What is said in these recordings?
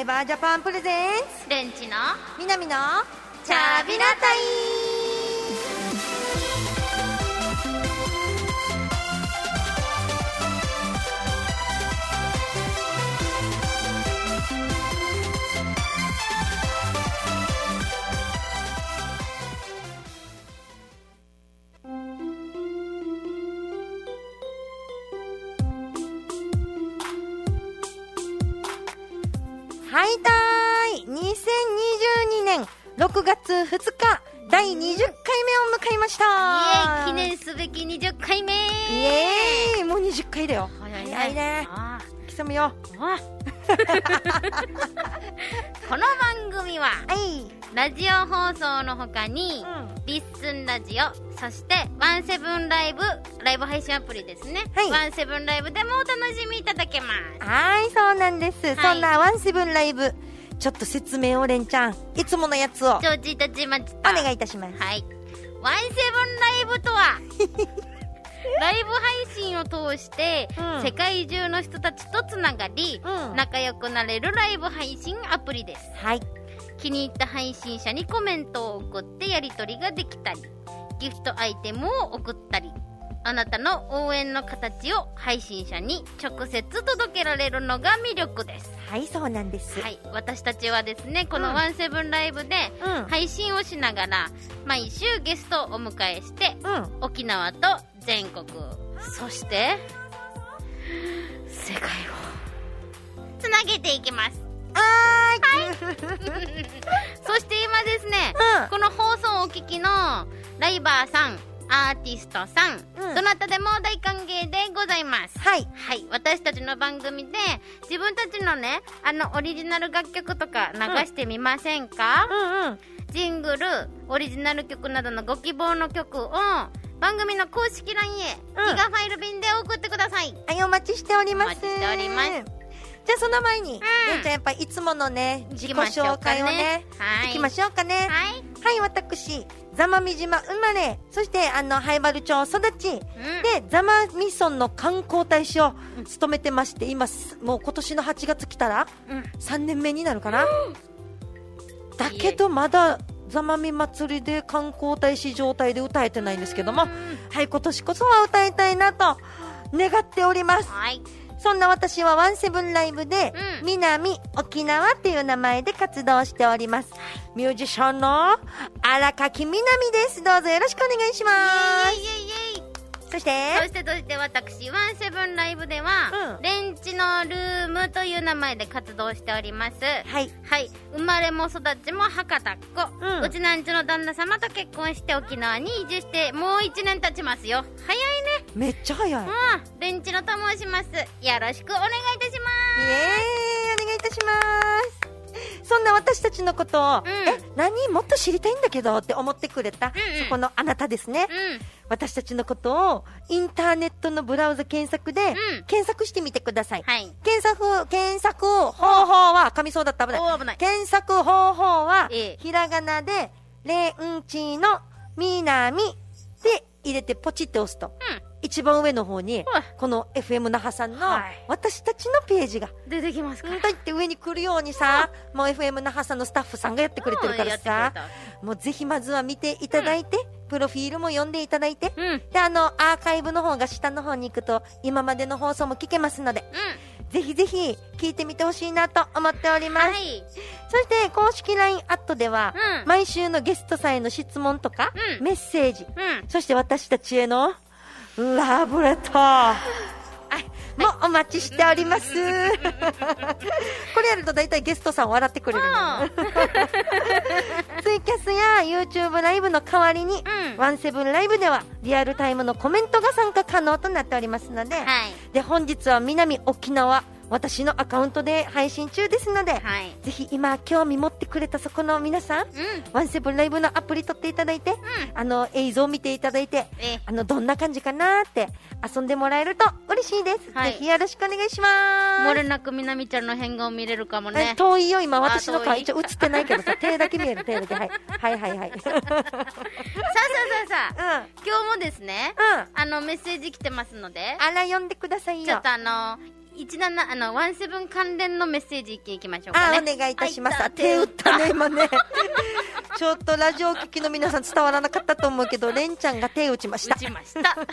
イバージャパンプレゼンツレンチの南のチャビナタイ。 はいたーい、2022年6月2日第20回目を迎えました。 イエーイ、記念すべき20回目。 イエーイ、もう20回だよ。早いね。刻むよ。 この番組は、 はい、 ラジオ放送の他に、リッスンラジオ、そしてワンセブンライブ配信アプリですね、はい、ワンセブンライブでもお楽しみいただけます。 はい、そうなんです、はい、そんなワンセブンライブちょっと説明をレンちゃんいつものやつを承知いたしました。 お願いいたします。 はい、ワンセブンライブとはライブ配信を通して、世界中の人たちとつながり、仲良くなれるライブ配信アプリです。 はい、 気に入った配信者にコメントを送ってやり取りができたり、ギフトアイテムを送ったり、あなたの応援の形を配信者に直接届けられるのが魅力です。 はい、そうなんです。 はい、私たちはですね、このワンセブンライブで配信をしながら、毎週ゲストをお迎えして、沖縄と全国、そして世界をつなげていきます。はいそして今ですね、この放送をお聞きのライバーさん、アーティストさん、どなたでも大歓迎でございます。はい、はい、私たちの番組で自分たちのね、オリジナル楽曲とか流してみませんか？ジングル、オリジナル曲などのご希望の曲を番組の公式 LINE へ、ギガファイル便で送ってください。 はい、お待ちしております。 お待ちしております。 じゃあその前に、レンちゃんやっぱいつものね、自己紹介をね、いきましょうかね。はい、私、座間味島生まれ、そして灰原町育ち、で、座間味村の観光大使を務めてまして、今、もう今年の8月来たら、3年目になるかな。だけどまだ、座間味祭りで観光大使状態で歌えてないんですけども、はい、今年こそは歌いたいなと願っております。はい。そんな私はワンセブンライブで、南沖縄っていう名前で活動しております。ミュージシャンの荒垣みなみです。どうぞよろしくお願いします。イエイイエイイエイ。そして私、ワンセブンライブでは、レンチのルームという名前で活動しております。はい。はい。生まれも育ちも博多っ子。うちなんちの旦那様と結婚して沖縄に移住して、もう1年経ちますよ。早いね。 めっちゃ早い。 レンチのと申します。よろしくお願いいたします。 イエーイ、お願いいたします。そんな私たちのことを、何もっと知りたいんだけどって思ってくれた、そこのあなたですね。私たちのことをインターネットのブラウザ検索で、検索してみてください。検索方法は、噛みそうだった、危ない。検索方法は、ひらがなで、レンチのみなみで入れてポチって押すと、一番上の方に、この FM 那覇さんの私たちのページが出てきますから。 だって上に来るようにさ、もう FM 那覇さんのスタッフさんがやってくれてるからさ、もうぜひまずは見ていただいて、プロフィールも読んでいただいて、で、アーカイブの方が下の方に行くと、今までの放送も聞けますので、ぜひぜひ聞いてみてほしいなと思っております。そして公式 LINE アットでは、毎週のゲストさんへの質問とか、メッセージ、そして私たちへのラブレターもお待ちしております。これやると大体ゲストさん笑ってくれるのツイキャスや YouTube ライブの代わりに、ワンセブンライブではリアルタイムのコメントが参加可能となっておりますので、で本日は南沖縄私のアカウントで配信中ですので、ぜひ今興味持ってくれたそこの皆さん、ワンセブンライブのアプリ取っていただいて、映像を見ていただいて、どんな感じかなって遊んでもらえると嬉しいです。ぜひよろしくお願いします。 漏れなくみなみちゃんの変顔見れるかもね。 遠いよ、今私の顔一応映ってないけどさ、手だけ見える、手だけ。はいはいはいはいさあ、 今日もですね、メッセージ来てますので、 あら読んでくださいよ。 ちょっと 17関連のメッセージいきましょうかね。 お願いいたします。手打ったね今ねちょっとラジオ聞きの皆さん伝わらなかったと思うけど、レンちゃんが手打ちました。 はい、行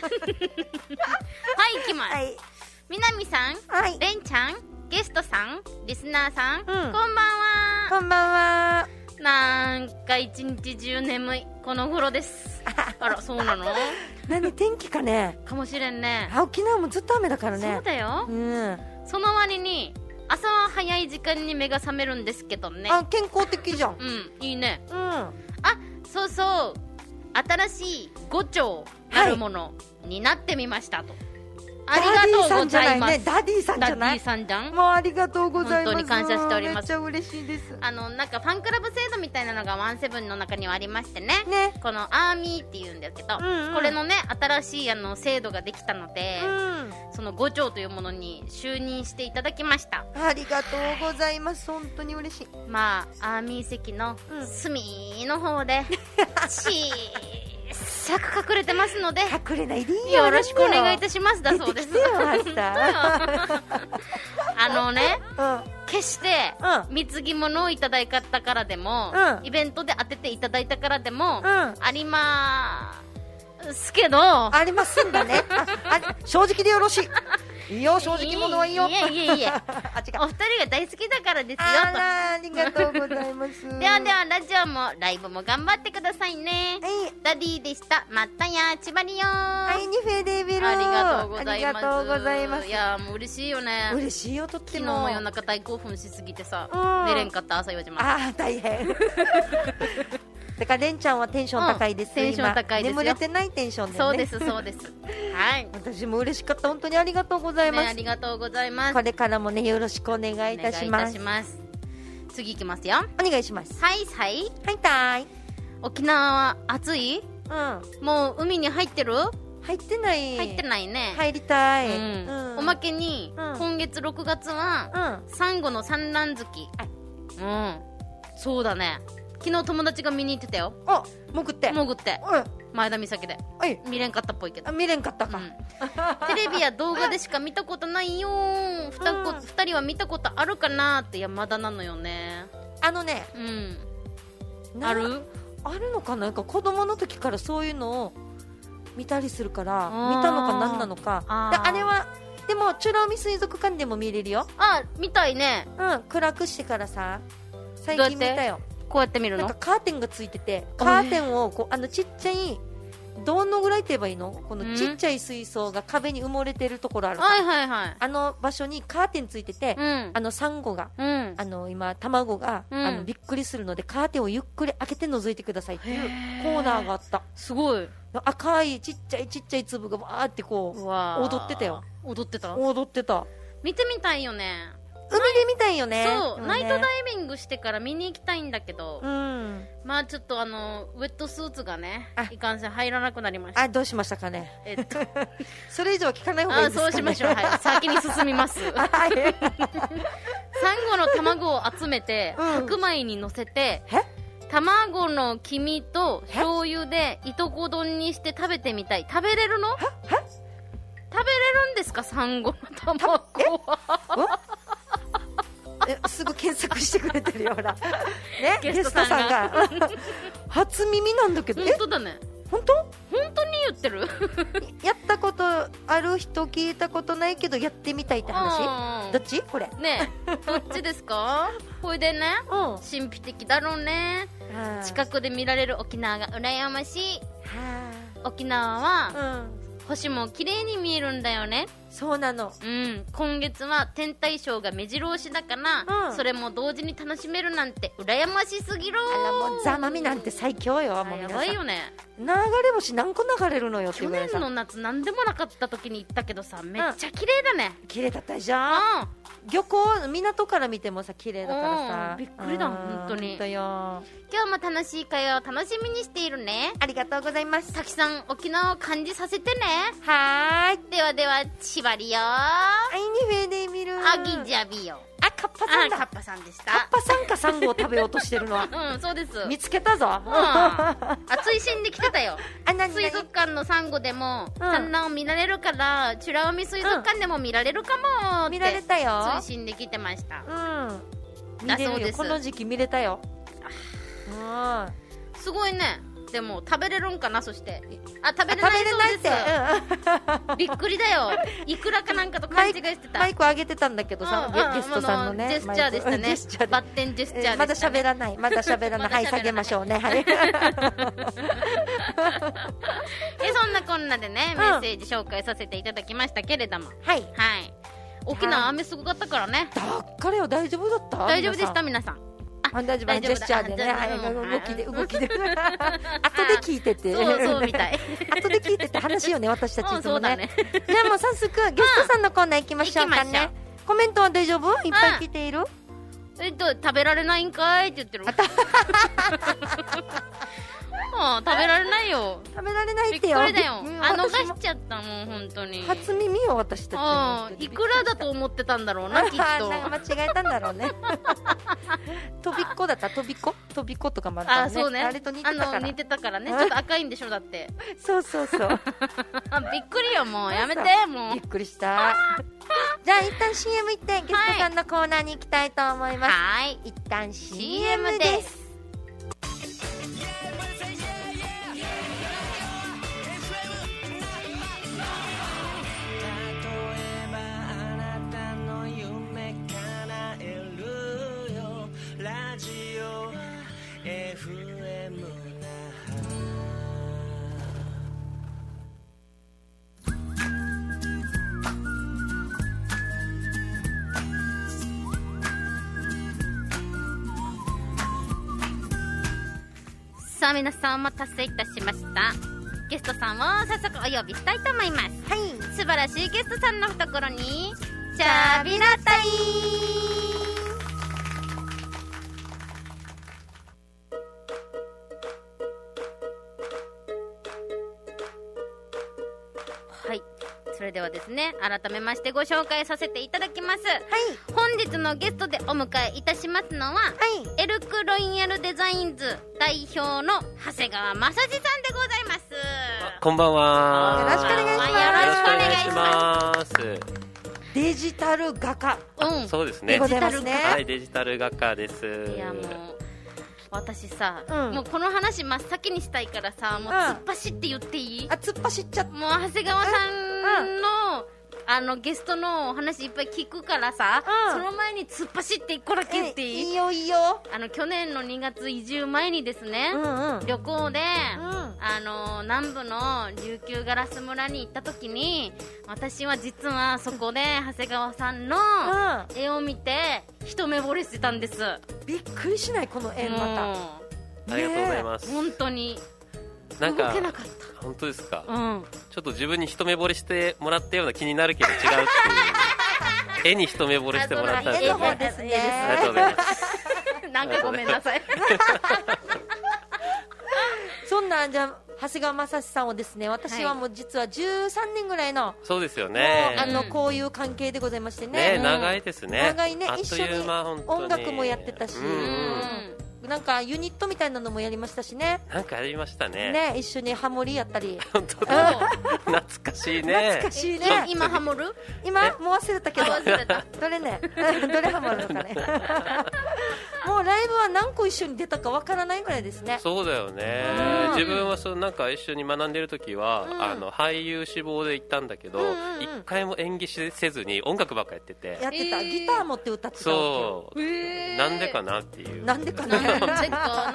きます。はい、みなみさん、 はい、 レンちゃん、ゲストさん、リスナーさん、こんばんは。 こんばんは。 なんか一日中眠いこの頃です。あら、そうなの？ 何、天気かね。 かもしれんね。 沖縄もずっと雨だからね。 そうだよ。その割に朝は早い時間に目が覚めるんですけどね。 健康的じゃん。 いいね。そうそう、新しい5丁なるものになってみましたと。ありがとうございます。 ダディさんじゃない。 ダディさんじゃん。 もうありがとうございます。 本当に感謝しております。 めっちゃ嬉しいです。 なんかファンクラブ制度みたいなのがワンセブンの中にはありましてね。このアーミーっていうんですけど、これのね、新しい制度ができたので、その5丁というものに就任していただきました。 ありがとうございます。本当に嬉しい。 アーミー席の隅の方で、小さく隠れてますので、 隠れないでいいよ。よろしくお願いいたしますだそうです。決して貢ぎ物をいただいたからでも、イベントで当てていただいたからでも、ありますけど、 ありますんだね。正直でよろしい。いいよ、正直者はいいよ。 いえお二人が大好きだからですよと。 ありがとうございます。 ではラジオもライブも頑張ってくださいね。ダディでした。またや、ちばりよー。 ニフェデビル。 ありがとうございます。 ありがとうございます。 いやもう嬉しいよね。 嬉しいよ、とっても。 昨日も夜中大興奮しすぎてさ、寝れんかった。朝4時まで。 大変。だからレンちゃんはテンション高いです。 テンション高いですよ。 眠れてないテンションでね。 そうです。はい。 私も嬉しかった。本当にありがとうございます。 ありがとうございます。 これからもね、よろしくお願いいたします。 次行きますよ。 お願いします。 はい。沖縄は暑い？もう海に入ってる？ 入ってない。 入ってないね。 入りたい。 おまけに今月6月はサンゴの産卵月。そうだね。昨日友達が見に行ってたよ。 潜って。 前田岬で。見れんかったっぽいけど。 見れんかったか。 テレビや動画でしか見たことないよ。2人は見たことあるかなって。いや、まだなのよね。 あるのかな。なんか子供の時からそういうのを見たりするから、見たのか何なのか。あれはでも美ら海水族館でも見れるよ。 見たいね。 暗くしてからさ、最近見たよ。 こうやって見るの？ なんかカーテンがついてて、カーテンをちっちゃい、どのぐらいって言えばいいの？このちっちゃい水槽が壁に埋もれてるところあるから、あの場所にカーテンついてて、サンゴが、今卵が、びっくりするのでカーテンをゆっくり開けて覗いてくださいっていうコーナーがあった。 すごい。 赤いちっちゃい粒がわーってこう踊ってたよ。 踊ってた。見てみたいよね。 海で見たいよね。 そう、ナイトダイビングしてから見に行きたいんだけど、まあちょっとウェットスーツがね、いかんせん入らなくなりました。 どうしましたかね。それ以上聞かない方がいいですかね。 そうしましょう。先に進みます。サンゴの卵を集めて白米に乗せて、卵の黄身と醤油でいとこ丼にして食べてみたい。食べれるの？食べれるんですか、サンゴの卵は。 すぐ検索してくれてるよ、ほら。ね、ゲストさんが。初耳なんだけど。 本当だね。 本当に言ってる。 やったことある人、聞いたことないけどやってみたいって話。どっちこれねえ、どっちですか？これでね、神秘的だろうね。近くで見られる沖縄が羨ましい。沖縄は星も綺麗に見えるんだよね。 そうなの。 今月は天体ショーが目白押しだから、それも同時に楽しめるなんて羨ましすぎる。 もうザ・マミなんて最強よ。もうやばいよね。 流れ星何個流れるのよっていうぐらいさ。 去年の夏何でもなかった時に行ったけどさ、めっちゃ綺麗だね。 綺麗だったじゃん。漁港、港から見てもさ、綺麗だからさ。 びっくりだ、本当に。 今日も楽しい会話を楽しみにしているね。 ありがとうございます。 たくさん沖縄を感じさせてね。 はーい。 では、縛りよ。 ニフェで見る。 あぎじゃびよ。 あ、カッパさんだ。 カッパさんでした。 カッパさんかサンゴを食べようとしてるのは。 そうです。 見つけたぞ。 追伸で来てたよ。水族館のサンゴでも産卵を見られるから、美ら海水族館でも見られるかもって。 見られたよ。 追伸で来てました。 見れるよ。この時期見れたよ。 すごいね。でも食べれるんかな。そして食べれないそうです。びっくりだよ。いくらかなんかと勘違いしてた。 マイク上げてたんだけどさ、ゲストさんのねジェスチャーでしたね。バッテンジェスチャーでしたね。 まだ喋らない。はい、下げましょうね。はい。 そんなこんなでね、メッセージ紹介させていただきましたけれども、はい、沖縄雨すごかったからね。 だからよ、大丈夫だった？ 大丈夫でした皆さん。 大丈夫、ジェスチャーでね、動きで後で聞いてて、 そうみたい。 後で聞いてて話よね、私たちいつもね。じゃあもう早速ゲストさんのコーナー行きましょうかね。コメントは大丈夫？いっぱい来ている？ 食べられないんかいって言ってる。食べられないよ。 食べられないってよ。 びっくりだよ。逃しちゃったもん、本当に。 初耳よ、私たち。いくらだと思ってたんだろうな、きっと。 間違えたんだろうね。とびっこだった。とびことかもあったね。 そうね。 あれと似てたから。 似てたからね。ちょっと赤いんでしょ、だって。 そう。 びっくりよ、もう。やめて、もう。 びっくりした。じゃあ一旦 CM 行ってゲストさんのコーナーに行きたいと思います。 はい。 一旦 CM です。 さあ皆さんお待たせいたしました。ゲストさんを早速お呼びしたいと思います。 はい。 素晴らしいゲストさんの懐にチャビラタイはい。それではですね、改めましてご紹介させていただきます。 はい。 本日のゲストでお迎えいたしますのは、はい、エルクロイヤルデザインズ代表の長谷川正史さんでございます。 こんばんは。 よろしくお願いします。 よろしくお願いします。 デジタル画家。 そうですね。 でございますね。 はい、デジタル画家です。 いやもう私さ、もうこの話真っ先にしたいからさ、もう突っ走って言っていい？ 突っ走っちゃった。 もう長谷川さんの、ゲストのお話いっぱい聞くからさ、その前に突っ走って一個だけ言っていい？ いいよいいよ。 去年の2月移住前にですね、旅行で、南部の琉球ガラス村に行った時に、私は実はそこで長谷川さんの絵を見て一目惚れしてたんです。 びっくりしない？この絵また。 ありがとうございます。 本当になんか動けなかった。 本当ですか？ちょっと自分に一目惚れしてもらったような気になるけど違うっていう絵に一目惚れしてもらったんです絵の方ですね。 ありがとうございます。 なんかごめんなさい。 そんなじゃあ長谷川正史さんをですね、私はもう実は13年ぐらいの、 そうですよね。 こういう関係でございましてね。 長いですね。 長いね。一緒に音楽もやってたし、なんかユニットみたいなのもやりましたしね。 なんかやりましたね。 ね、一緒にハモリやったり。 本当だ。懐かしいね。 懐かしいね。 今ハモる？ 今もう忘れたけど。 忘れた。 どれね？どれハモるのかね。もうライブは何個一緒に出たかわからないぐらいですね。 そうだよね。自分はなんか一緒に学んでる時は俳優志望で行ったんだけど、一回も演技せずに音楽ばっかやってて。 やってた。ギター持って歌ってた。 そう。なんでかなっていう。 なんでかな。 なんでか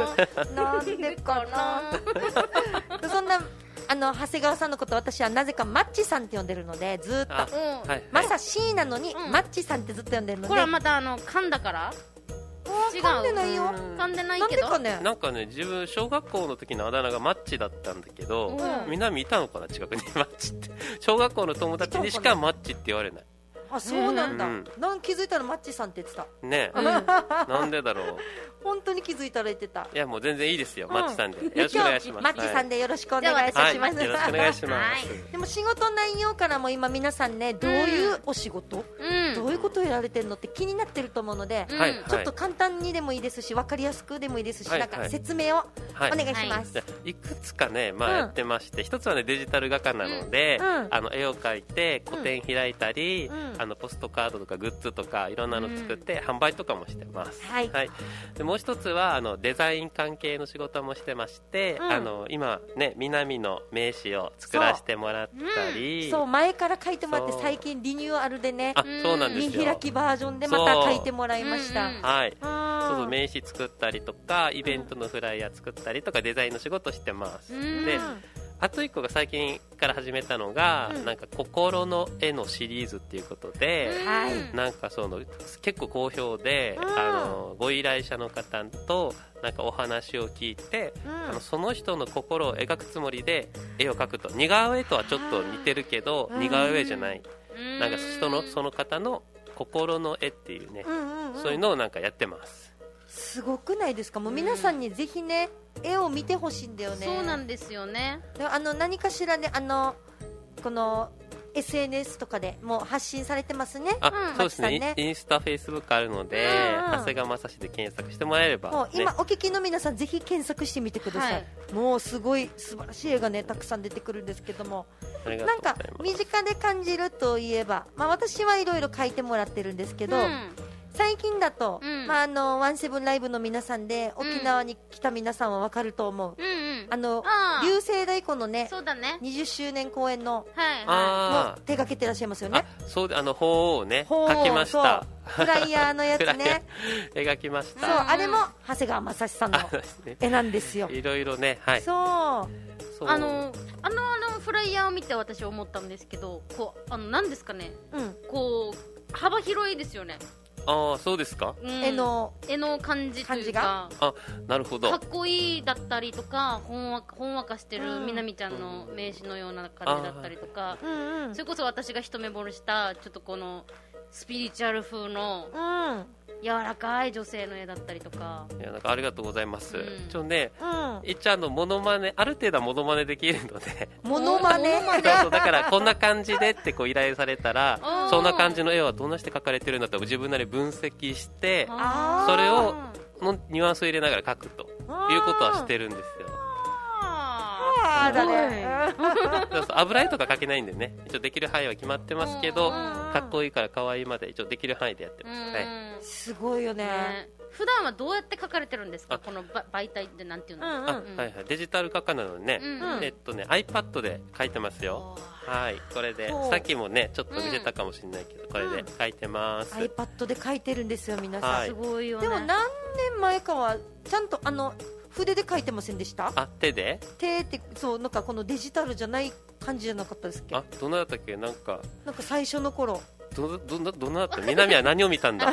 な。そんな長谷川さんのこと私はなぜかマッチさんって呼んでるので、ずっとまさしなのにマッチさんってずっと呼んでるので。 これはまた噛んだから違う。 噛んでないよ。 噛んでないけど。 なんかね、自分小学校の時のあだ名がマッチだったんだけど、みんな見たのかな、近くにマッチって。小学校の友達にしかマッチって言われない。 あ、そうなんだ。気づいたらマッチさんって言ってたね。なんでだろう。 本当に気づいたら言ってた。 いや、もう全然いいですよ、マッチさんで。よろしくお願いします。 マッチさんでよろしくお願いいたします。 よろしくお願いします。 でも仕事内容からも今皆さんね、どういうお仕事、どういうことをやられてるのって気になってると思うので、ちょっと簡単にでもいいですし、分かりやすくでもいいですし、なんか説明をお願いします。 いくつかね、やってまして、一つはねデジタル画家なので、絵を描いて個展開いたり、ポストカードとかグッズとかいろんなの作って販売とかもしてます。でもう一つはデザイン関係の仕事もしてまして、今ね南の名刺を作らせてもらったり、 そう前から書いてもらって、最近リニューアルでね、 そうなんですよ、 見開きバージョンでまた書いてもらいました。 そう名刺作ったりとかイベントのフライヤー作ったりとかデザインの仕事してます。であと1個が最近から始めたのが、なんか心の絵のシリーズっていうことで、なんか結構好評で、ご依頼者の方となんかお話を聞いて、その人の心を描くつもりで絵を描くと、似顔絵とはちょっと似てるけど似顔絵じゃない、なんかその方の心の絵っていうね、そういうのをなんかやってます。 すごくないですか。もう皆さんにぜひね、絵を見てほしいんだよね。 そうなんですよね。 何かしらね、この SNS とかでもう発信されてますね。 そうですね。インスタ、フェイスブックあるので、長谷川雅史で検索してもらえれば、 もう今お聞きの皆さんぜひ検索してみてください。もうすごい素晴らしい絵がねたくさん出てくるんですけども、なんか身近で感じるといえば、私はいろいろ書いてもらってるんですけど、最近だと、ワンセブンライブの皆さんで沖縄に来た皆さんは分かると思う、流星大根のね、20周年公演の、も手掛けてらっしゃいますよね。 そうで、鳳凰をね描きました。 フライヤーのやつね描きました。 そう、あれも長谷川雅史さんの絵なんですよ。 いろいろね、 そうフライヤーを見て私思ったんですけど、なんですかね、こう幅広いですよね。 そうですか。 絵の感じというか、 なるほど。 かっこいいだったりとか、ほんわかしてるみなみちゃんの名刺のような感じだったりとか、それこそ私が一目惚れしたちょっとこのスピリチュアル風の柔らかい女性の絵だったりとか。 いや、なんかありがとうございます。一応モノマネ、ある程度はモノマネできるので、 モノマネだからこんな感じでって依頼されたら、そんな感じの絵はどんなして描かれてるんだと自分なり分析して、それをニュアンスを入れながら描くということはしてるんですよ。油絵とか描けないんでね、一応できる範囲は決まってますけど、かっこいいから可愛いまで一応できる範囲でやってます。 すごいよね。 普段はどうやって描かれてるんですか、この媒体ってなんていうの？ デジタル画家なのでね、iPad で描いてますよ。これでさっきもねちょっと見せたかもしれないけど、これで描いてます。 iPad で描いてるんですよ皆さん。 すごいよね。 でも何年前かはちゃんと筆で描いてませんでした？ 手で？ 手ってそうなんかこのデジタルじゃない感じじゃなかったですっけ？ どんなだったっけ？なんか最初の頃どんなだった？南は何を見たんだ？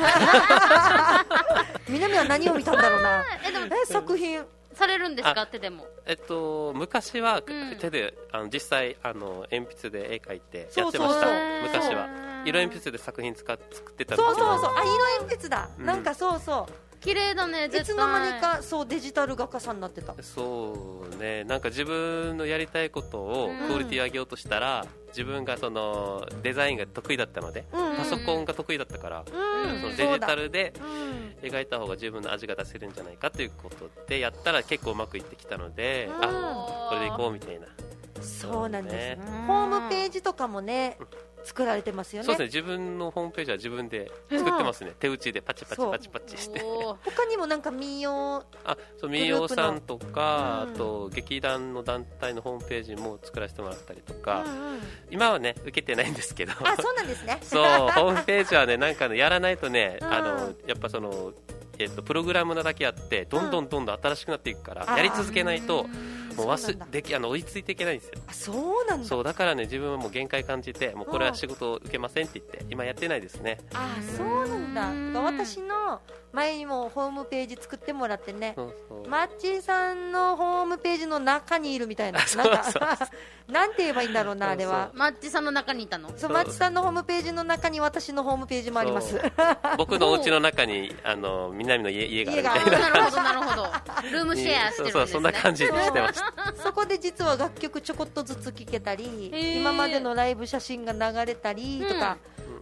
南は何を見たんだろうな。作品されるんですか？手でも。 昔は手で実際鉛筆で絵描いてやってました。昔は色鉛筆で作品作ってたんですけど。 色鉛筆だ。なんか綺麗だね。 いつの間にかデジタル画家さんになってた。 そうね、なんか自分のやりたいことをクオリティ上げようとしたら、自分がデザインが得意だったので、パソコンが得意だったから、そのデジタルで描いた方が自分の味が出せるんじゃないかということでやったら結構うまくいってきたので、これでいこうみたいな。 そうなんです。ホームページとかもね作られてますよね。 そうですね、自分のホームページは自分で作ってますね。手打ちでパチパチパチパチして他にもなんか民謡さんとか、あと劇団の団体のホームページも作らせてもらったりとか、今はね受けてないんですけど。 そうなんですね。 そうホームページはねなんかやらないとね、やっぱプログラムなだけあってどんどん新しくなっていくから、やり続けないともう追いついていけないんですよ。 そうなんだ。 そうだからね、自分はもう限界感じて、もうこれは仕事を受けませんって言って今やってないですね。 そうなんだ。私の前にもホームページ作ってもらってね、マッチーさんのホームページの中にいるみたいな、なんて言えばいいんだろうな、あれは。 マッチさんの中にいたの？ そう、マッチさんのホームページの中に私のホームページもあります。 僕のお家の中に南の家があるみたいな。 なるほど。ルームシェアしてるんですね。 そんな感じにしてました。 そこで実は楽曲ちょこっとずつ聴けたり、今までのライブ写真が流れたりとか、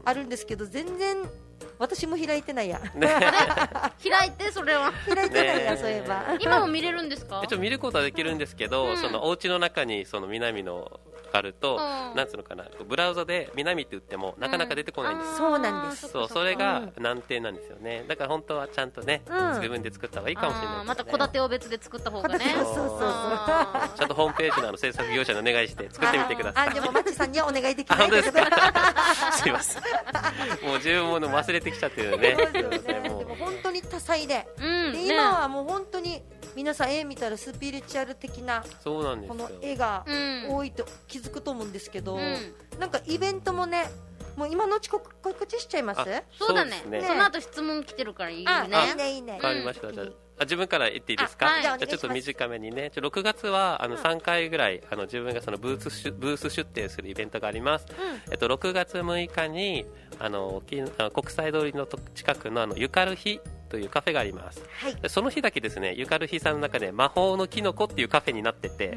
あるんですけど、全然私も開いてないや、 開いて、それは開いてないや、そういえば今も見れるんですか？ 一応見ることはできるんですけど、そのお家の中にその南のあると、なんつうのかな、ブラウザで南って打ってもなかなか出てこないんです。 そうなんです。 そう、それが難点なんですよね。だから本当はちゃんとね、自分で作った方がいいかもしれないですね。 また戸建てを別で作った方がね。 そうそうそう。 ちゃんとホームページの制作業者にお願いして作ってみてください。 でもマッチさんにはお願いできない。 本当ですか？すいません。もう自分もの忘れてきちゃってるね。 でも本当に多彩で、今はもう本当に皆さん絵見たらスピリチュアル的なそうなんですよ、 この絵が多いと気づくと思うんですけど、なんかイベントもね、もう今のうち告知しちゃいます？ そうだね。その後質問来てるからいいね。 いいね。 わかりました。じゃあ自分から言っていいですか？じゃあちょっと短めにね。6月は3回ぐらい自分がそのブース出店するイベントがあります。6月6日に国際通りの近くのゆかる日というカフェがあります。その日だけですね、ゆかる日さんの中で魔法のキノコっていうカフェになってて。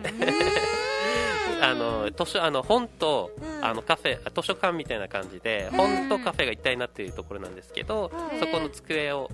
本とカフェ、図書館みたいな感じで本とカフェが一体になっているところなんですけど、そこの机を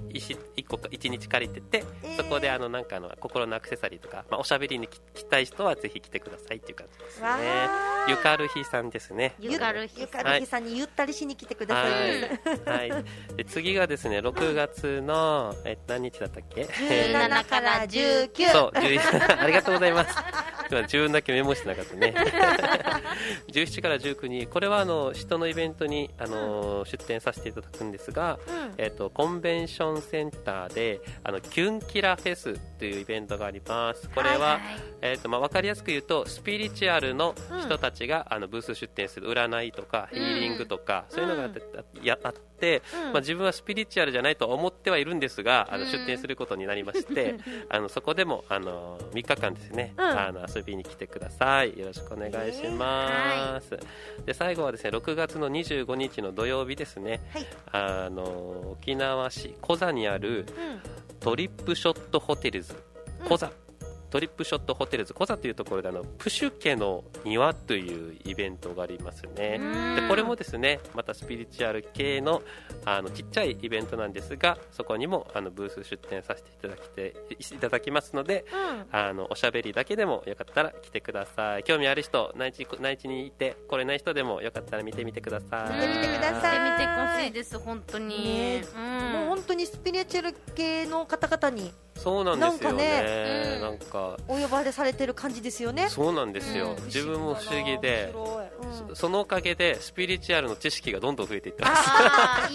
1日借りてて、そこでなんか心のアクセサリーとか、おしゃべりに来たい人はぜひ来てくださいっていう感じですね。ゆかる日さんですね。 ゆかる日さんにゆったりしに来てください。 で次がですね、6月の何日だったっけ ？17から19。 そう、ありがとうございます。今自分だけメモしてなかったね。17から19に、これは人のイベントに出展させていただくんですが、コンベンションセンターでキュンキラフェスというイベントがあります。これは、分かりやすく言うとスピリチュアルの人たちがブース出展する占いとかヒーリングとか、そういうのがあって、自分はスピリチュアルじゃないと思ってはいるんですが、出展することになりましてそこでも3日間ですね、遊びに来てください。よろしくお願いします。で最後はですね、6月の25日の土曜日ですね、沖縄市コザにあるトリップショットホテルズコザ、トリップショットホテルズコザというところでプシュ家の庭というイベントがありますね。でこれもですね、またスピリチュアル系のちっちゃいイベントなんですが、そこにもブース出展させていただきますので、おしゃべりだけでもよかったら来てください。興味ある人、内地にいて来れない人でもよかったら見てみてください。 見てみてください。 見てほしいです、本当に。 もう本当にスピリチュアル系の方々にそうなんですよね。なんかお呼ばれされてる感じですよね。 そうなんですよ。自分も不思議で、そのおかげでスピリチュアルの知識がどんどん増えていってます。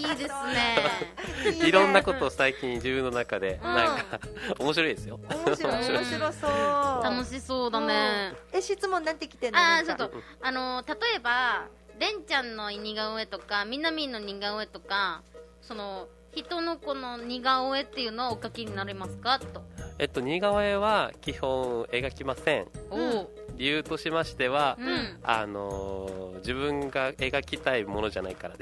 いいですね。いろんなことを最近自分の中でなんか面白いですよ。 面白そう。 楽しそうだね。 質問なんて来てんの？ ちょっと例えばレンちゃんの似顔絵とかみなみんの似顔絵とか、その人のこの似顔絵っていうのはお描きになれますかと。 似顔絵は基本描きません。理由としましては、自分が描きたいものじゃないからです。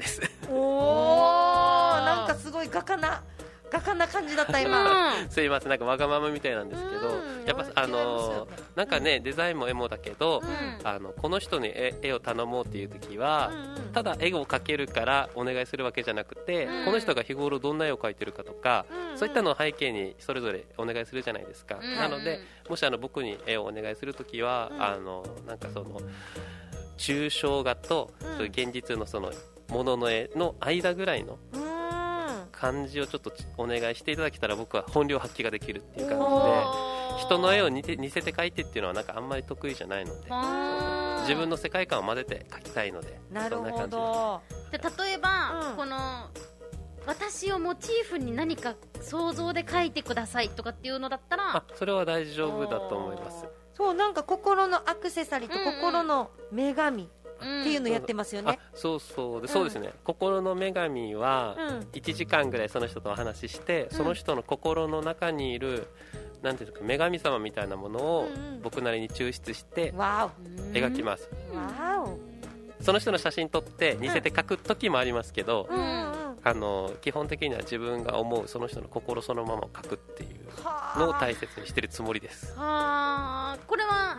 なんかすごい画家な感じだった今。 すいません、なんかわがままみたいなんですけど、やっぱなんかね、デザインも絵もだけど、この人に絵を頼もうっていう時は、ただ絵を描けるからお願いするわけじゃなくて、この人が日頃どんな絵を描いてるかとか、そういったのを背景にそれぞれお願いするじゃないですか。なのでもし僕に絵をお願いする時は、なんかその抽象画と現実のそのものの絵の間ぐらいの感じをちょっとお願いしていただけたら、僕は本領発揮ができるっていう感じで、人の絵を似せて描いてっていうのはなんかあんまり得意じゃないので、自分の世界観を混ぜて描きたいので。 なるほど。 で例えば、この私をモチーフに何か想像で描いてくださいとかっていうのだったら、 それは大丈夫だと思います。 そう、なんか心のアクセサリーと心の女神っていうのやってますよね。 そうですね。心の女神は1時間ぐらいその人とお話しして、その人の心の中にいるなんていうか女神様みたいなものを僕なりに抽出して描きます。その人の写真撮って似せて描く時もありますけど、基本的には自分が思うその人の心そのままを描くっていうのを大切にしてるつもりです。 これは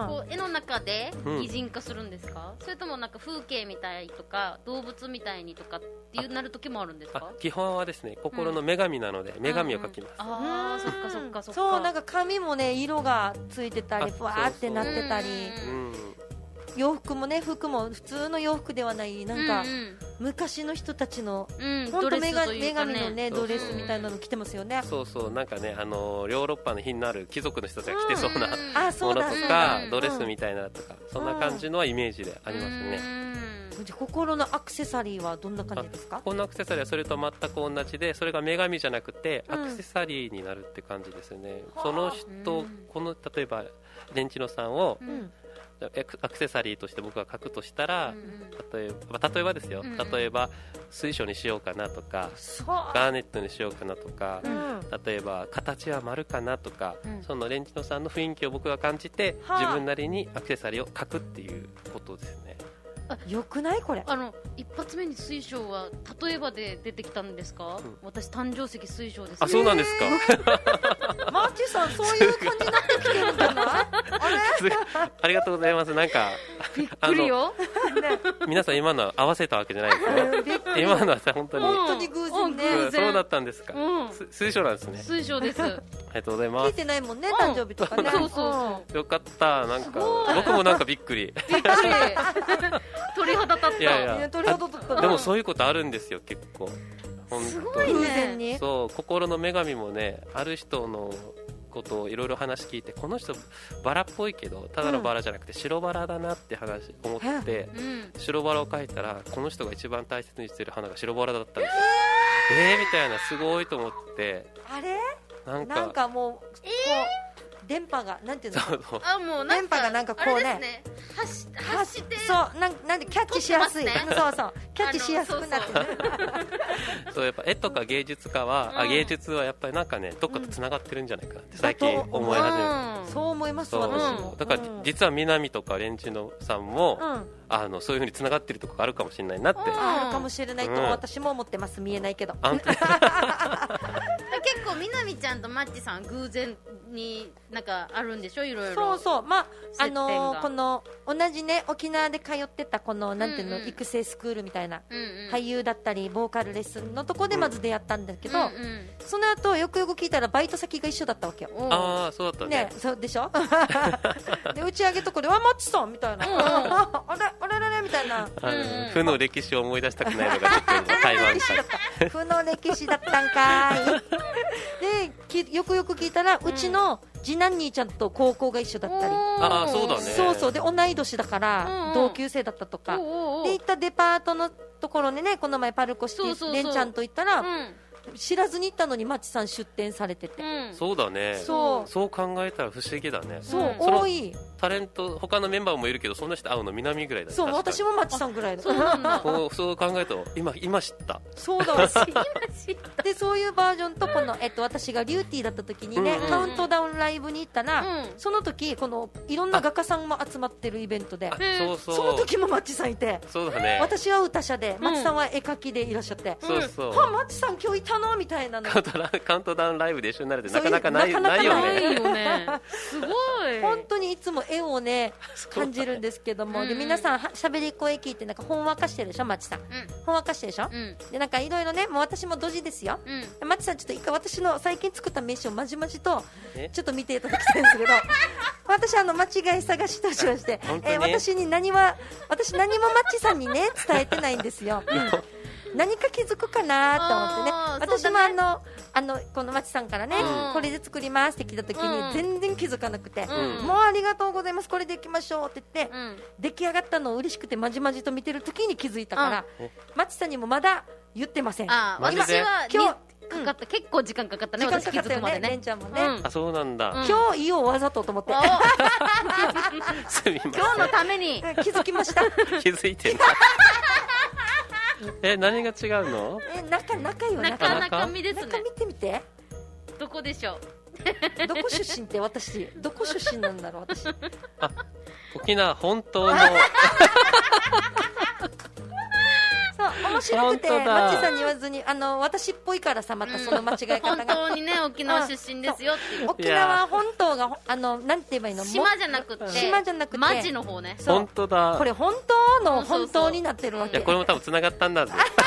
こう絵の中で擬人化するんですか、それともなんか風景みたいとか動物みたいにとかっていうなる時もあるんですか？ 基本はですね、心の女神なので、女神を描きます。 ああ、そっかそっかそっか。 そう、なんか髪もね色がついてたりふわーってなってたり、洋服もね、服も普通の洋服ではないなんか、昔の人たちの本当女神のねドレスみたいなの着てますよね。 そうそう、なんかね、ヨーロッパの品のある貴族の人たちが着てそうなものとか、ドレスみたいなとか、そんな感じのはイメージでありますね。 心のアクセサリーはどんな感じですか？ 心のアクセサリーはそれと全く同じで、それが女神じゃなくてアクセサリーになるって感じですよね。その人、この例えばレンチノさんを、アクセサリーとして僕が書くとしたら、例えばですよ、例えば水晶にしようかなとか、ガーネットにしようかなとか、例えば形は丸かなとか、そのレンチノさんの雰囲気を僕が感じて、自分なりにアクセサリーを書くっていうことですね。 よくないこれ？ 一発目に水晶は例えばで出てきたんですか？私誕生石水晶です。 あ、そうなんですか。 マーチさん、そういう感じになってきてるんじゃない？ ありがとうございます。なんかびっくりよ。 皆さん今のは合わせたわけじゃないですよ。今のは本当に偶然ね。 そうだったんですか。水晶なんですね。 水晶です。ありがとうございます。 聞いてないもんね、誕生日とかね。 そうそうよかった。なんか僕もなんかびっくり。 びっくり。鳥肌立った。 いや鳥肌立った。でもそういうことあるんですよ、結構。 すごいね。 そう、心の女神もね、ある人のことをいろいろ話聞いて、この人バラっぽいけどただのバラじゃなくて白バラだなって話思って、白バラを描いたら、この人が一番大切にしてる花が白バラだったんですよ。みたいな、すごいと思って。 あれなんかもう電波がなんていうの？ もう電波がなんかこうね、 走って、 そうなんでキャッチしやすい、そうそうキャッチしやすくなってる。 そうやっぱ絵とか芸術家は、芸術はやっぱりなんかね、どっかとつながってるんじゃないかなって最近思い始める。 そう思います、私も。 だから実は南とかレンチノさんもそういう風につながってるところがあるかもしれないなって。 あるかもしれないと私も思ってます。見えないけど。 結構南ちゃんとマッチさん偶然になんかあるんでしょ、いろいろ。 そうそう、この同じね沖縄で通ってたこのなんていうの、育成スクールみたいな、俳優だったりボーカルレッスンのとこでまず出会ったんだけど、その後よくよく聞いたらバイト先が一緒だったわけよ。 ああ、そうだったね。 そうでしょ。で打ち上げとこでマッチさんみたいな、あれみたいな。 負の歴史を思い出したくないのが台湾から。負の歴史だったんかい。でよくよく聞いたら、うちの次男兄ちゃんと高校が一緒だったり。 ああ、そうだね。 そうそう、で同い年だから同級生だったとかで、行ったデパートのところにね、この前パルコシティレンちゃんと行ったら、知らずに行ったのにマチさん出店されてて、 そうだね。そう考えたら不思議だね。 そう多いタレント、他のメンバーもいるけど、そんな人会うの南ぐらいだね。 そう、私もマチさんぐらいだ。 そう考えると今知った。 そうだ。でそういうバージョンと、この私がリューティーだった時にね、カウントダウンライブに行ったら、その時このいろんな画家さんも集まってるイベントで、その時もマッチさんいて、 そうだね。 私は歌者で、マッチさんは絵描きでいらっしゃって、 そうそう。 マッチさん今日いたのみたいなの。 カウントダウンライブで一緒になるってなかなかないよね。 すごい。 本当にいつも絵をね感じるんですけども、で皆さんしゃべり声聞いてなんかほんわかしてるでしょ、マッチさん。ほんわかしてるでしょ。でなんかいろいろね、もう私もドジですよ。マッチさん、ちょっと一回私の最近作った名刺をまじまじとちょっと見ていただきたいんですけど、私間違い探しとしまして、私何もマッチさんにね伝えてないんですよ。何か気づくかなと思ってね。私もこのマチさんからね、これで作りますって聞いた時に全然気づかなくて、もうありがとうございます、これでいきましょうって言って、出来上がったのを嬉しくてまじまじと見てる時に気づいたから、マチさんにもまだ言ってません。 私は今日結構時間かかったね。 私気づくまでね。レンちゃんもね。 あ、そうなんだ。 今日いいよ、わざとと思って。 今日のために気づきました。 気づいてんだ。何が違うの？ 中よ、 中身ですね。 中見てみて。 どこでしょう。どこ出身って私、どこ出身なんだろう私。 あ、沖縄本当の。 そう、 面白くて、マッチさんに言わずに、私っぽいからさ、またその間違い方が。 本当にね、沖縄出身ですよっていう。 沖縄本島が、なんて言えばいいの？ 島じゃなくて、マジの方ね。 本当だ。 これ本当の本当になってるわけ。 いや、これも多分繋がったんだぜ。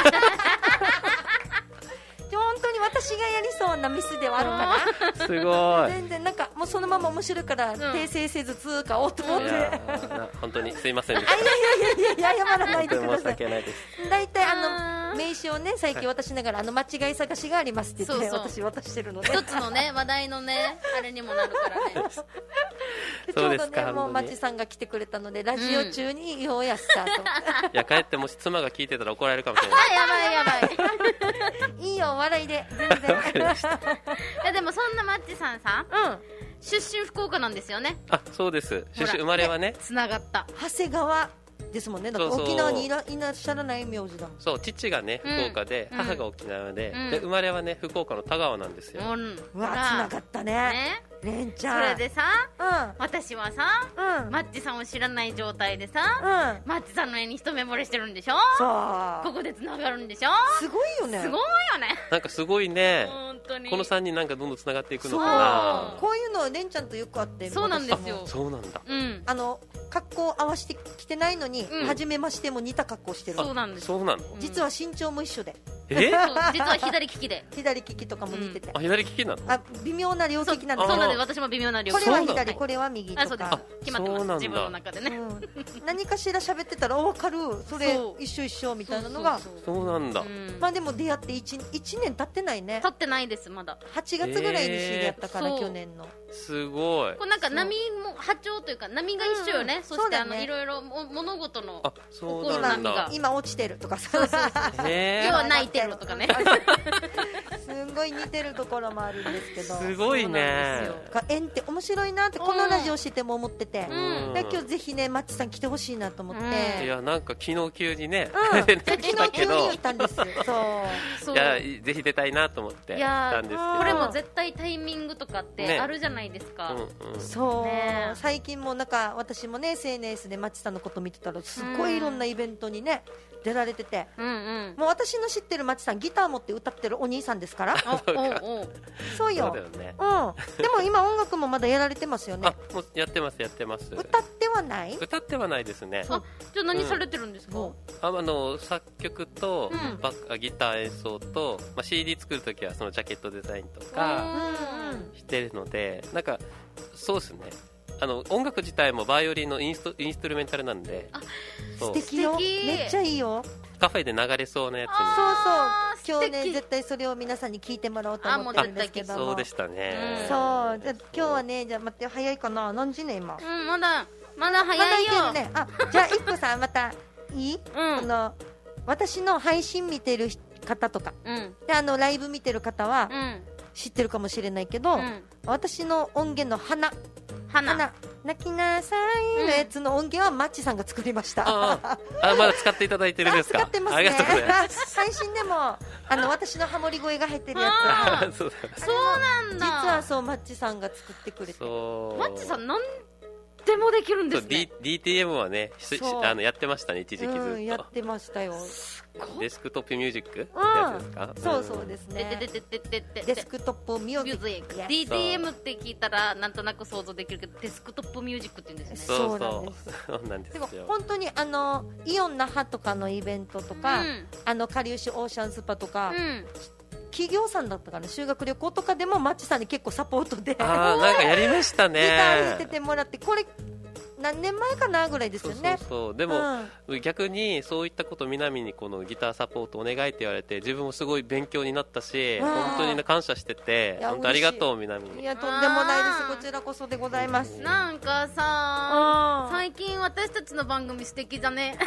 本当に私がやりそうなミスではあるかな。すごい。 全然なんかもうそのまま面白いから訂正せず通過をと思って。 本当にすいませんでした。 いや謝らないでください。 申し訳ないです。 大体名刺をね最近渡しながら間違い探しがありますって言って私渡してるので。 一つのね話題のねあれにもなるからね。 ちょうどねもうマチさんが来てくれたのでラジオ中にようやスタート。 いや帰ってもし妻が聞いてたら怒られるかもしれない。 やばい。いいよ笑いで全然。 いやでもそんなマッチさんさ、出身福岡なんですよね。 あ、そうです。生まれはね。 つながった。 長谷川ですもんね。だから沖縄にいらっしゃらない名字だもん。 そう、父がね福岡で、母が沖縄で、生まれはね福岡の田川なんですよ。 うわ、つながったね。レンちゃん。 それでさ、私はさ、マッチさんを知らない状態でさ、マッチさんの絵に一目惚れしてるんでしょ。ここでつながるんでしょ。 すごいよね。 すごいよね。 なんかすごいね。 本当に。 この3人なんかどんどんつながっていくのかな。 こういうのレンちゃんとよくあって。 そうなんですよ。 そうなんだ。 格好合わせてきてないのに初めましても似た格好してる。 そうなんです。 そうなの。 実は身長も一緒で。 実は左利きで。 左利きとかも似てて。 あ、左利きなの。 あ、微妙な両利きなんです。 そうなんです。私も微妙な両利き。 これは左、これは右とか。 そうです。決まってます。自分の中でね。 何かしら喋ってたら分かる。それ一緒みたいなのが。 そうなんだ。 まあでも出会って1年経ってないね。 経ってないですまだ。 8月ぐらいに知り合ったから去年の。 すごい。 これなんか波も波長というか波が一緒よね。そしていろいろ物事のそうなんだ。 今落ちてるとかさ。 今日は泣いてるとかね。 すごい似てるところもあるんですけど。 すごいね。 縁って面白いなってこのラジオしても思ってて。で今日ぜひねマッチさん来てほしいなと思って。 いやなんか昨日急にね。 昨日急に言ったんです。 そう。いやぜひ出たいなと思って来たんですけど。 これも絶対タイミングとかってあるじゃないですか。 そう最近もなんか私もね SNS でマッチさんのこと見てたらすごいいろんなイベントにね出られてて、もう私の知ってるマッチさんギター持って歌ってるお兄さんですから。そうよ。でも今音楽もまだやられてますよね。 もうやってます。歌ってはない？ 歌ってはないですね。 じゃあ何されてるんですか？ 作曲とギター演奏と CD 作るときはそのジャケットデザインとかしてるので、なんかそうですね。音楽自体もバイオリンのインストゥルメンタルなんで。 素敵よ。めっちゃいいよ。 カフェで流れそうなやつに。 そう今日ね絶対それを皆さんに聞いてもらおうと思ってるんですけども。 そうでしたね。 そう今日はねじゃあ待って早いかな。何時ね今。 まだ早いよ。 じゃあ一個さまたいい？私の配信見てる方とかでライブ見てる方は知ってるかもしれないけど、私の音源の花泣きなさいのやつの音源はマッチさんが作りました。 まだ使っていただいてるんですか？ 使ってますね。配信でも私のハモリ声が入ってるやつ。 そうなんだ。 実はそうマッチさんが作ってくれて。 マッチさんなんでもできるんですね。 DTM はねやってましたね一時期ずっと。 やってましたよ。 デスクトップミュージックってやつですか？ そうですね。デスクトップミュージック。 DTM って聞いたらなんとなく想像できるけどデスクトップミュージックって言うんですね。 そうなんですよ。 本当にイオン那覇とかのイベントとかかりゆしオーシャンスパとか企業さんだったかな修学旅行とかでもマッチさんに結構サポートでなんかやりましたね。 ギター弾いててもらってこれ何年前かなぐらいですよね。 でも、逆にそういったこと南にこのギターサポートお願いって言われて自分もすごい勉強になったし本当に感謝してて本当ありがとう南に。 いやとんでもないですこちらこそでございます。 なんかさ最近私たちの番組素敵だね。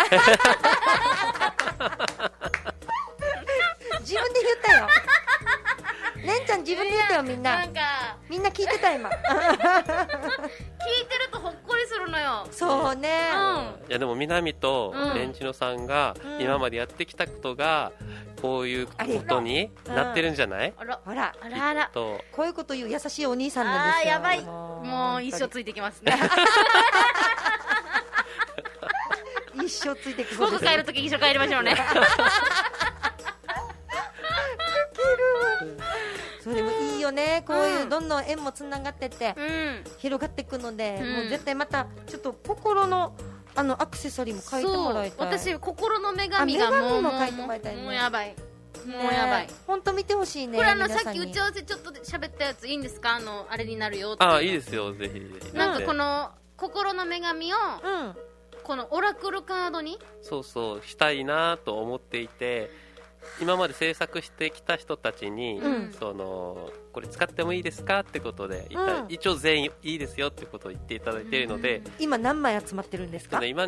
自分で言ったよ。レンちゃん自分で言ったよみんな聞いてた今。聞いてるとほっこりするのよ。 そうね。 いやでも南とレンチノさんが今までやってきたことがこういうことになってるんじゃない？ ほらこういうこと言う優しいお兄さんなんですよ。 やばいもう一生ついてきますね。 一生ついてき僕帰るとき一緒帰りましょうね。 よね。こういうどんどん縁もつながってって広がっていくので、もう絶対またちょっと心のアクセサリーも書いてもらいたい。 私心の女神がもう書いてもらいたいね。 もうやばい、もうやばい。 本当見てほしいね。 これさっき打ち合わせちょっと喋ったやついいんですか？あれになるよっていう。 いいですよ、ぜひぜひ。 なんかこの心の女神をこのオラクルカードにそうしたいなと思っていて、今まで制作してきた人たちに、これ使ってもいいですかってことで、一応全員いいですよってことを言っていただいているので、 今何枚集まってるんですか？ 今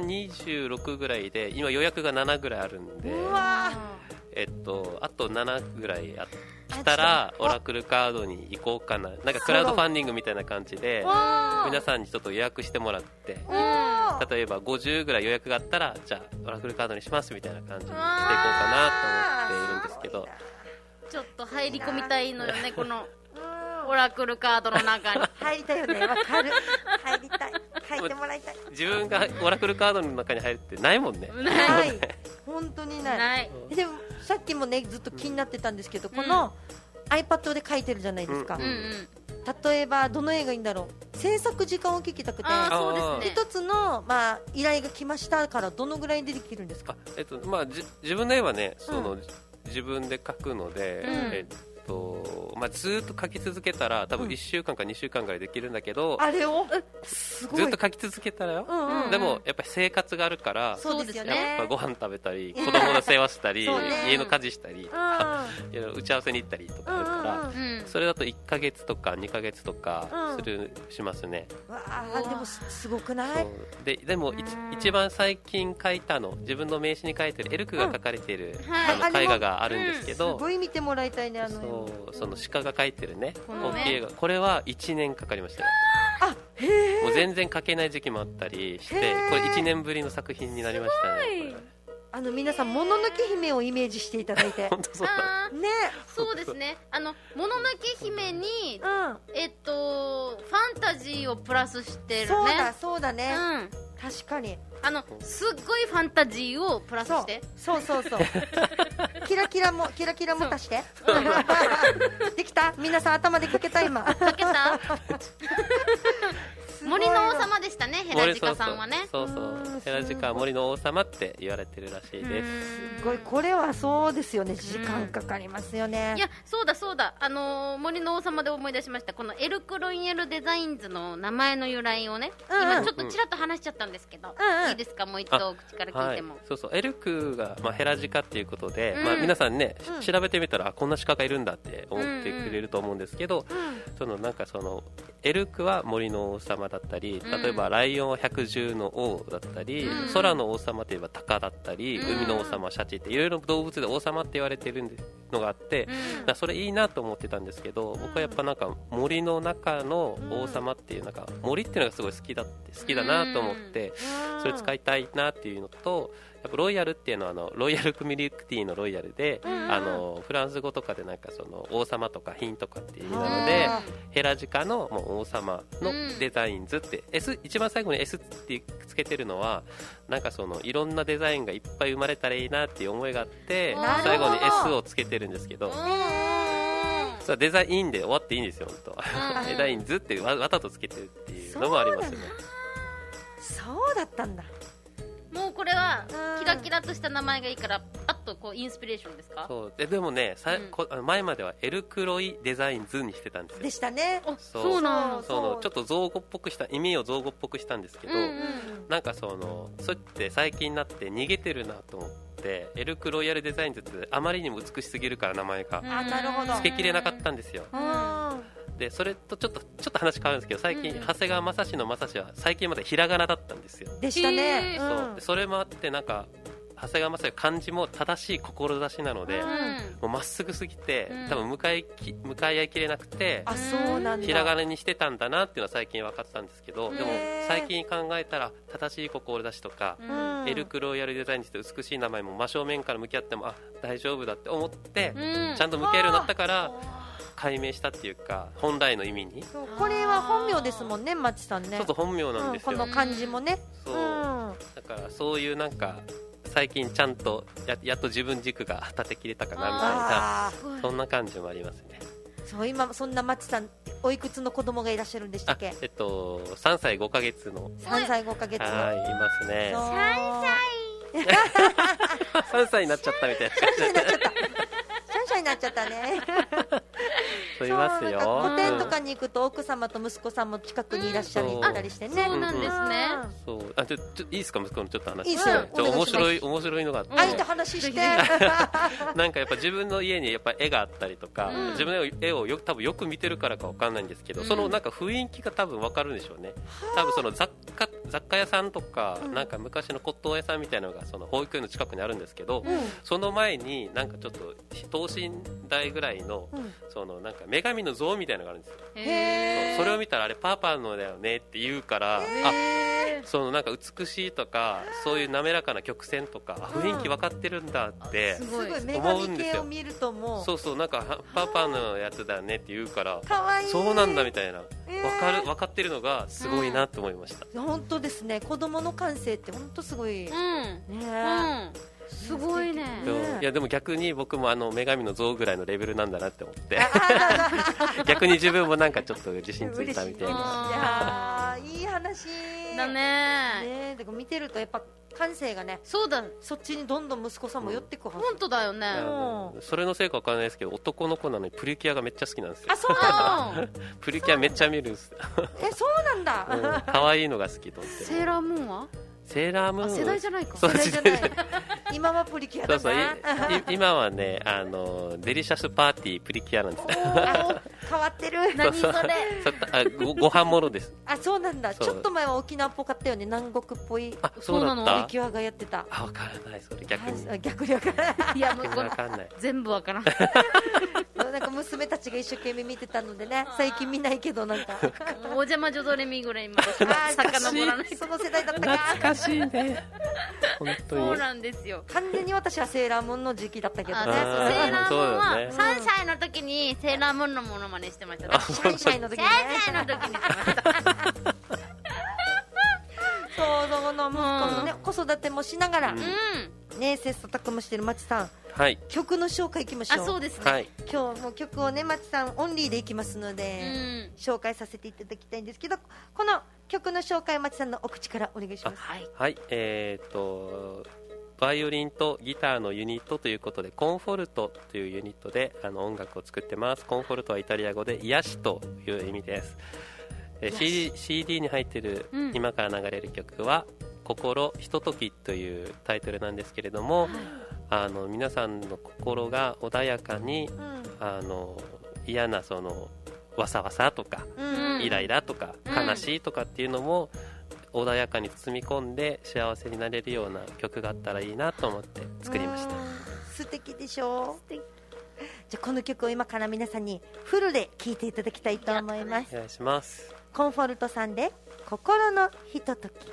26ぐらいで、今予約が7ぐらいあるんで、あと7ぐらい来たらオラクルカードに行こうかな。なんかクラウドファンディングみたいな感じで皆さんにちょっと予約してもらって、例えば50ぐらい予約があったら、じゃあオラクルカードにしますみたいな感じにしていこうかなと思っているんですけど、 ちょっと入り込みたいのよね、このオラクルカードの中に入りたいよね。わかる、入りたい、書いてもらいたい。 自分がオラクルカードの中に入るってないもんね。 ない、本当にない。でもさっきもねずっと気になってたんですけど、この iPad で書いてるじゃないですか。例えばどの絵がいいんだろう。制作時間を聞きたくて、一つの依頼が来ましたからどのぐらいでできるんですか？ 自分の絵はね、自分で描くので、ずっと描き続けたら多分1週間か2週間ぐらいできるんだけど、 あれをすごいずっと描き続けたらよ、でもやっぱり生活があるから、 そうですよね、 やっぱご飯食べたり子供の世話したり家の家事したり打ち合わせに行ったりとかあるから、それだと1ヶ月とか2ヶ月とかしますね。 でもすごくない？ でも一番最近描いたの、自分の名刺に描いてるエルクが描かれている絵画があるんですけど、 すごい見てもらいたいね。 その鹿が描いてるね、大きい絵が、これは1年かかりましたよ。もう全然描けない時期もあったりして、これ1年ぶりの作品になりましたね。 皆さんもののけ姫をイメージしていただいて本当そうだね。 そうですね。もののけ姫にファンタジーをプラスしてるね。 そうだね、確かにすっごいファンタジーをプラスして、 そうキラキラも足してできた？皆さん頭で書けた？今書けた？森の王様でしたね、ヘラジカさんはね。 ヘラジカは森の王様って言われてるらしいです。 すごい、これはそうですよね、時間かかりますよね。 いや、そうだ森の王様で思い出しました。このエルクロイヤルデザインズの名前の由来をね、今ちょっとちらっと話しちゃったんですけど、いいですか？もう一度口から聞いても。 エルクがヘラジカっていうことで、皆さんね調べてみたら、こんな鹿がいるんだって思ってくれると思うんですけど、エルクは森の王様だったり、例えばライオンは百獣の王だったり、空の王様といえば鷹だったり、海の王様はシャチっていろいろ動物で王様って言われてるのがあって、それいいなと思ってたんですけど、僕はやっぱ森の中の王様っていう森っていうのがすごい好きだなと思って、それ使いたいなっていうのと、やっぱロイヤルっていうのはロイヤルコミュニティのロイヤルで、フランス語とかで王様とか品とかっていう意味なので、ヘラジカのもう王様のデザインズって、一番最後に S ってつけてるのは、いろんなデザインがいっぱい生まれたらいいなっていう思いがあって、最後に S をつけてるんですけど、デザインで終わっていいんですよ、本当デザインズってわざとつけてるっていうのもありますよね。 そうだったんだ。 もうこれはキラキラとした名前がいいから、パッとインスピレーションですか？ でもね、前まではエルクロイデザインズにしてたんですよ。 でしたね。 そうなの。 ちょっと造語っぽくした、意味を造語っぽくしたんですけど、それって最近になって逃げてるなと思って、エルクロイヤルデザインズってあまりにも美しすぎるから名前が付けきれなかったんですよ。でそれとちょっと話変わるんですけど、最近、長谷川正史の正史は最近までひらがなだったんですよ。 でしたね。 それもあって、長谷川正史漢字も正しい志なので、もうまっすぐすぎて多分向かい合いきれなくて、ひらがなにしてたんだなっていうのは最近分かったんですけど、でも最近考えたら正しい志とか、エルクロイヤルデザインにして美しい名前も真正面から向き合っても大丈夫だって思って、ちゃんと向き合えるようになったから解明したっていうか、本来の意味に。 これは本名ですもんね、まちさんね。 本名なんですよ、 この漢字もね。 だからそういう最近ちゃんと やっと自分軸が立てきれたかなみたいな、そんな感じもありますね。 そう今そんな松さんおいくつの子供がいらっしゃるんでしたっけ ？3歳5ヶ月の 3歳5ヶ月のはいいますね。 3 歳になっちゃったみたいな。 3歳になっちゃった。3歳になっちゃったね。 そういますよ。 個展とかに行くと奥様と息子さんも近くにいらっしゃったりしてね。 そうなんですね。 そう。ちょいいですか、息子のちょっと話。 いいですよ。 面白いのがあって。 あえて話して。 なんかやっぱ自分の家にやっぱ絵があったりとか、自分の絵を多分よく見てるからかわかんないんですけど、そのなんか雰囲気が多分わかるんでしょうね。多分その雑貨屋さんとか、なんか昔の骨董屋さんみたいなのがその保育園の近くにあるんですけど、その前になんかちょっと等身大ぐらいのそのなんか女神の像みたいなのがあるんですよ。それを見たらあれパパのだよねって言うから、そのなんか美しいとかそういう滑らかな曲線とか雰囲気分かってるんだって思うんですよ。そうなんかパパのやつだよねって言うから、そうなんだみたいな分かってるのがすごいなと思いました。 本当ですね。子供の感性って本当すごい。 すごいね。 いやでも逆に僕も女神の像ぐらいのレベルなんだなって思って逆に自分もなんかちょっと自信ついたみたいな。 いい話だね。 でも見てるとやっぱ感性がね、 そうだ、 そっちにどんどん息子さんも寄ってくはず。 本当だよね。 それのせいかわからないですけど、男の子なのにプリキュアがめっちゃ好きなんですよ。 あ、そうなのプリキュアめっちゃ見るんですそうなんだ。 可愛いのが好きと思って。 セーラームーンはセーラームーン世代じゃないか。 世代じゃない。今はプリキュアだな。 そう今はねデリシャスパーティープリキュアなんです変わってる。 何それ。 ご飯ものです。 あ、そうなんだ。ちょっと前は沖縄っぽかったよね。南国っぽい。 あ、そうだった。 プリキュアがやってた。 あ、わからない。それ逆にわからない。 いや、もうわかんない。 全部わからん。 なんか娘たちが一生懸命見てたのでね、最近見ないけどなんかお邪魔女ドレミぐらいまで遡らない。 その世代だったか。 懐かしいね。本当に。 そうなんですよ。 完全に私はセーラームーンの時期だったけどね。セーラームーンは3歳の時にセーラームーンのモノマネしてましたね。 3歳の時にね。 3歳の時にしてました。 そう、その息子のね、子育てもしながらね、切磋琢磨してるまちさん。 はい、 曲の紹介いきましょう。 そうですね、 はい、 今日も曲をね、まちさんオンリーでいきますので、紹介させていただきたいんですけど、この曲の紹介、まちさんのお口からお願いします。 はい、バイオリンとギターのユニットということで、コンフォルトというユニットで音楽を作ってます。コンフォルトはイタリア語で癒しという意味です。CD に入っている今から流れる曲は心ひとときというタイトルなんですけれども、皆さんの心が穏やかに、嫌なそのわさわさとか、イライラとか、悲しいとかっていうのも穏やかに包み込んで幸せになれるような曲があったらいいなと思って作りました。 素敵でしょう。じゃあこの曲を今から皆さんにフルで聴いていただきたいと思います。 お願いします。 コンフォルトさんで心のひととき。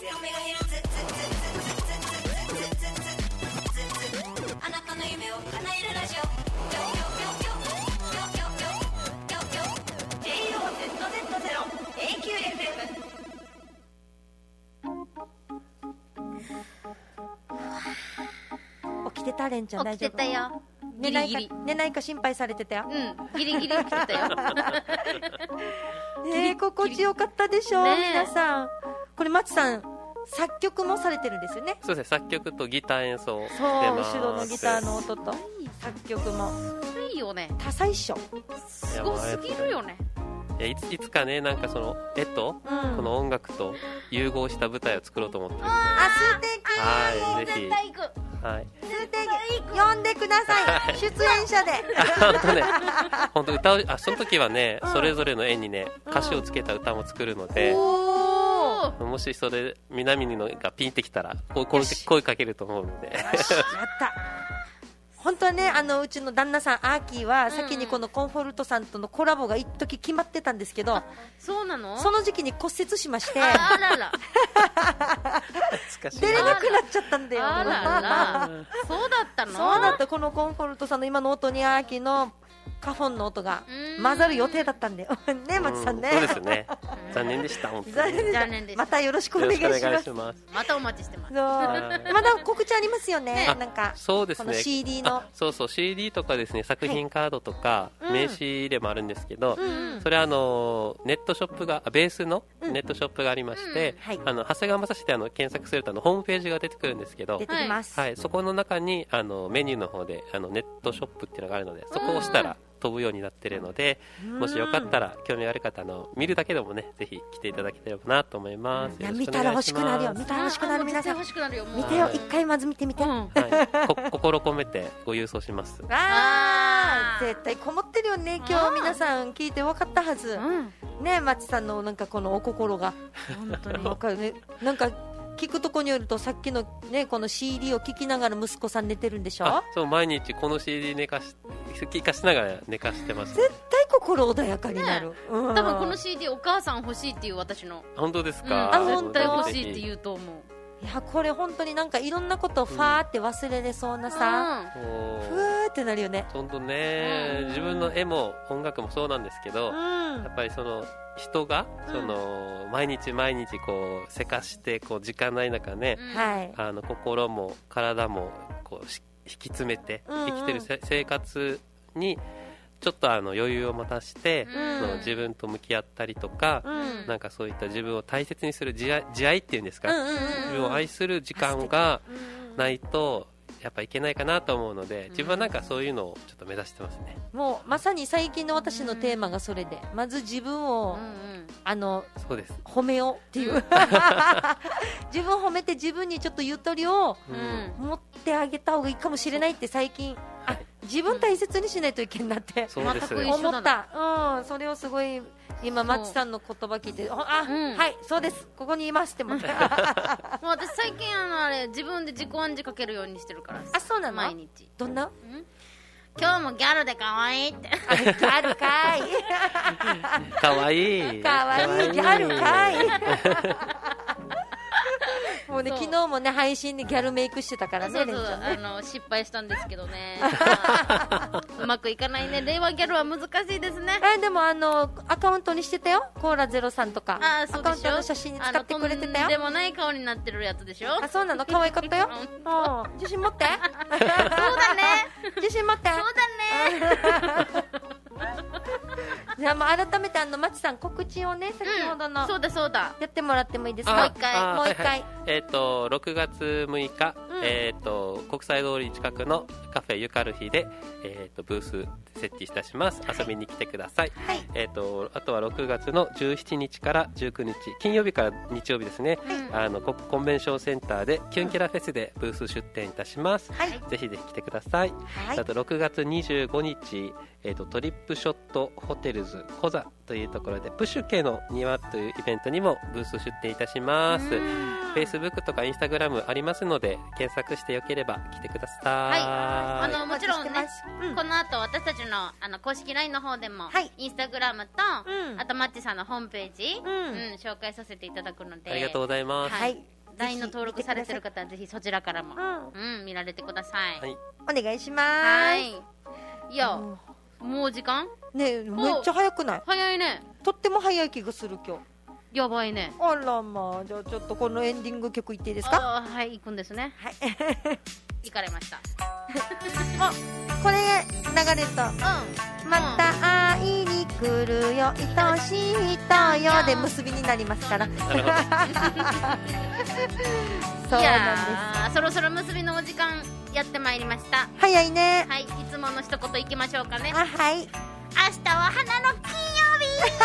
あなたの夢を叶えるラジオ JOZZ0AQFM。 起きてたレンちゃん大起き丈夫？ てたよ。ギリギリ。 寝ないか心配されてたよ。 ギリギリ起きてたよ。 心地よかったでしょ、 ね、 皆さん。これ松さん作曲もされてるんですよね。 そうですね、作曲とギター演奏してそう、 ます。 後ろのギターの音と作曲もいいよね。 多彩っしょ。 すごすぎるよね。 いつかね、なんかその絵と、この音楽と融合した舞台を作ろうと思ってるんで、 素敵。 はい、ぜひ、 絶対行く。 はい、 素敵。呼んでください、出演者で。 本当ね、本当歌う、その時はね、それぞれの絵にね、歌詞をつけた歌も作るので、もしそれ南にのがピンってきたら声かけると思うので。 やった。本当はね、うちの旦那さんアーキーは先にこのコンフォルトさんとのコラボが一時決まってたんですけど、 そうなの？ その時期に骨折しまして、 あらら出れなくなっちゃったんだよ。 あららそうだったの？ そうだった。このコンフォルトさんの今の音にアーキーのカフォンの音が混ざる予定だったんだよね、松さんね。 そうですね、残念でした。本当に残念でした。 またよろしくお願いします。 またお待ちしてます。 まだ告知ありますよね。なんかそうですね、 この CD のそう CD とかですね、作品カードとか名刺でもあるんですけど、それはネットショップがベースのネットショップがありまして、長谷川正史で検索するとホームページが出てくるんですけど、 出てきます。 はい、そこの中にメニューの方でネットショップっていうのがあるので、そこを押したら飛ぶようになっているので、もしよかったら興味ある方見るだけでもね、ぜひ来ていただければなと思います。 見たら欲しくなるよ。見たら欲しくなる。皆さん見てよ、一回まず見てみて。 心込めてご郵送します。 絶対こもってるよね。今日皆さん聞いて分かったはずね。松さんのなんかこのお心が本当に分かるね。なんか聞くとこによると、さっきのね、この CD を聞きながら息子さん寝てるんでしょ。 そう、毎日この CD 聞かしながら寝かしてます。 絶対心穏やかになる。 多分この CD お母さん欲しいっていう、私の。 本当ですか？ 絶対欲しいって言うと思う。 いや、これ本当になんかいろんなことをファーって忘れれそうなさ、ふーってなるよね。 本当ね、自分の絵も音楽もそうなんですけど、やっぱりその人が毎日毎日こうせかして時間ない中ね、心も体もこう引き詰めて生きてる生活にちょっと余裕を持たして、自分と向き合ったりとか、なんかそういった自分を大切にする慈愛っていうんですか、自分を愛する時間がないとやっぱいけないかなと思うので、自分はなんかそういうのをちょっと目指してますね。 もうまさに最近の私のテーマがそれで、まず自分をそうです、 褒めようっていう自分を褒めて自分にちょっとゆとりを持ってあげた方がいいかもしれないって最近、自分大切にしないといけんなって思った。それをすごい今松さんの言葉聞いて、はいそうです、ここにいますって思ってもう私最近自分で自己暗示かけるようにしてるから。 そうなの？ 毎日どんな？ 今日もギャルで可愛いって。 ギャルかい。 可愛い。 可愛いギャルかい。もうね、昨日もね配信でギャルメイクしてたからね。 失敗したんですけどね。うまくいかないね。令和ギャルは難しいですね。 でもアカウントにしてたよ。コーラ03とかアカウントの写真に使ってくれてたよ。 でもない顔になってるやつでしょ。 そうなの？可愛かったよ。自信持って。 そうだね。 自信持って。 そうだね。 じゃあもう改めてマチさん告知をね、先ほどのそうだやってもらってもいいですか？もう一回。 6月6日、国際通り近くのカフェゆかる日で、ブース設置いたします。遊びに来てください。あとは6月の17日から19日金曜日から日曜日ですね、コンベンションセンターでキュンキャラフェスでブース出展いたします。ぜひぜひ来てください。あと6月25日、トリップショットホテルズコザというところでプッシュ系の庭というイベントにもブース出展いたします。Facebook とか Instagram ありますので検索してよければ来てください。 もちろんね、この後私たちの公式 LINE の方でも、Instagram と、あとマッチさんのホームページ、紹介させていただくので。 ありがとうございます。 LINE の登録されてる方はぜひそちらからも、見られてください。 はい、 お願いします。 はい。いや、もう時間ね、めっちゃ早くない？ 早いね。 とっても早い気がする今日。 やばいね。 あらまあ、じゃあちょっとこのエンディング曲いっていいですか？ はい、行くんですね。はい。行かれました。 あ、これ流れた。また会いに来るよ、愛しい人よで結びになりますから。そうなんです。 そろそろ結びのお時間やってまいりました。 早いね。 はい、いつもの一言いきましょうかね。 はい。 明日は花の金曜日。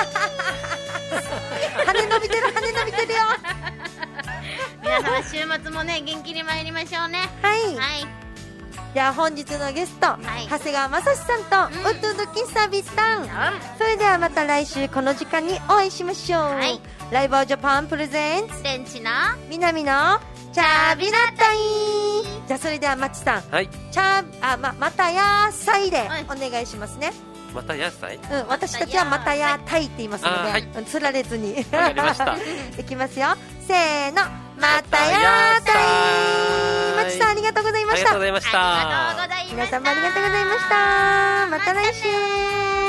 羽伸びてるよ。 皆様週末もね、元気に参りましょうね。 はい。じゃあ本日のゲスト、長谷川雅史さんと、ウッドドキサビさん、それではまた来週この時間にお会いしましょう。ライブオージャパンプレゼンツ電池の南のチャービラタイ。じゃあそれではマッチさん、またやさいでお願いしますね。 また野菜？ 私たちはまたやたいって言いますので、つられずに。 わかりました。 いきますよ。せーの、またやたい。まちさんありがとうございました。 ありがとうございました。 皆さんもありがとうございました。また来週。